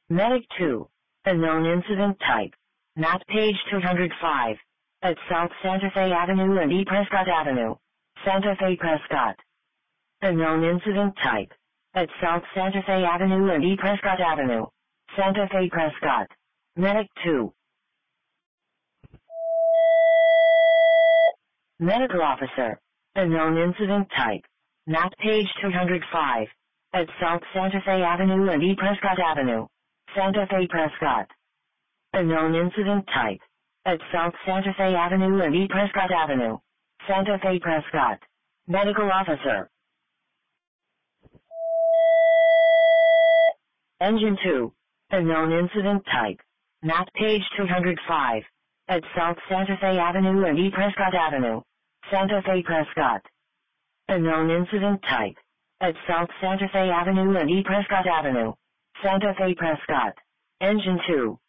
Medic 2. Unknown incident type. Map page 205. At South Santa Fe Avenue and E. Prescott Avenue. Santa Fe Prescott. Unknown incident type. At South Santa Fe Avenue and E. Prescott Avenue. Santa Fe Prescott. Medic 2. Medical officer. Unknown incident type. Map page 205. At South Santa Fe Avenue and E. Prescott Avenue. Santa Fe Prescott. Unknown incident type. At South Santa Fe Avenue and E. Prescott Avenue. Santa Fe Prescott. Medical officer. Engine 2. Unknown incident type. Map page 205. At South Santa Fe Avenue and E. Prescott Avenue. Santa Fe Prescott. Unknown incident type. At South Santa Fe Avenue and E. Prescott Avenue. Santa Fe Prescott. Engine 2.